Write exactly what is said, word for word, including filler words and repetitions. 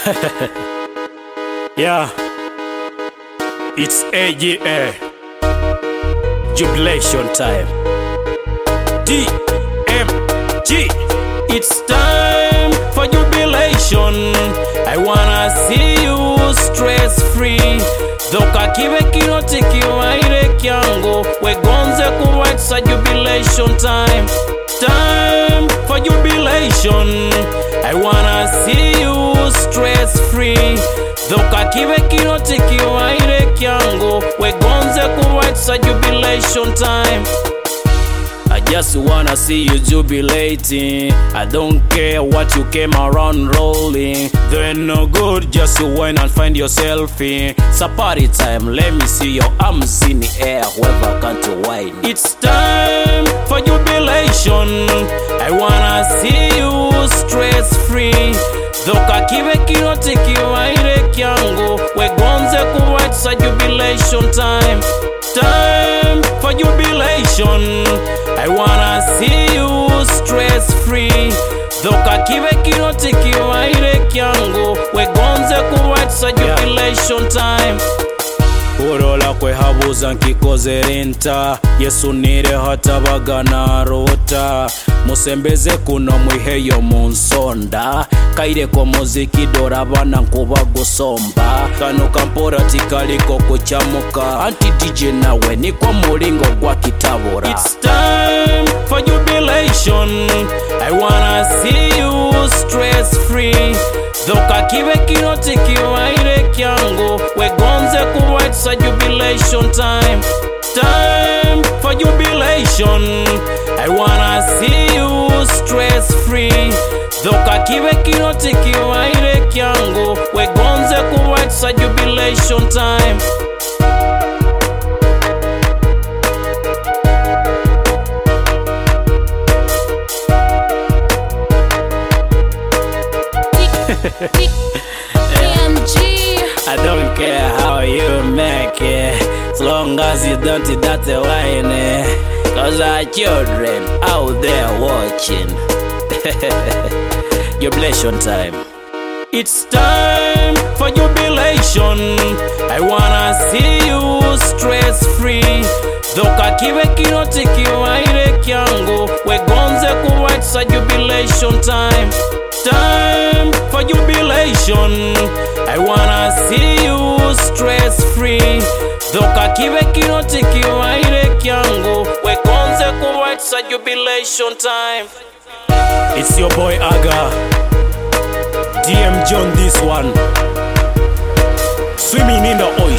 Yeah, it's A G A Jubilation time. D M G, it's time for jubilation. I wanna see you stress free. Doka kiwe kinoti kiwaire kyango, wegonze kuwaitsa jubilation time. Time for jubilation. I wanna see you stress free. Doka kiwe kinoti kiwaire kyango, wegonze kuwaitsa jubilation time. I just wanna see you jubilating. I don't care what you came around rolling. They're no good, just you wine and find yourself in. It's a party time, let me see your arms in the air, whoever can't wine. It's time for jubilation. I wanna see you stress free. Doka kiwe kinoti kiwaire kyango, wegonze kuwaitsa jubilation time. Time for jubilation. I wanna see you stress free. Doka kiwe kinoti kiwaire kyango, wegonze kuwaitsa jubilation time. Urola kwe habuza nkikoze renta, Yesu nire hatabagana rota. Musembeze kuno mwiheyo munsonda, kaire ko muziki dora bana nkuba gusomba. Kano kampora tikaliko kuchamuka, anti D J nawe niko mulingo gwa kitabora. It's time for jubilation. I wanna see you stress free. Doka kiwe kinoti kiwaire kyango, wegonze kuwaitsa jubilation time. Time for jubilation. I wanna see you stress free. Doka kiwe kinoti kiwaire kyango, wegonze kuwaitsa jubilation time. D M G, I don't care how you make it, as long as you don't do that wine, eh? Cause our children out there watching. Jubilation time. It's time for jubilation. I wanna see you stress free. Doka kiwe kinoti kiwaire kyango, wegonze kuwaitsa jubilation time. Time for jubilation. I wanna see you stress free. Doka kiwe kinoti kiwaire kyango, wegonze kuwaitsa jubilation time. It's your boy Aga, D M John this one. Swimming in the ocean.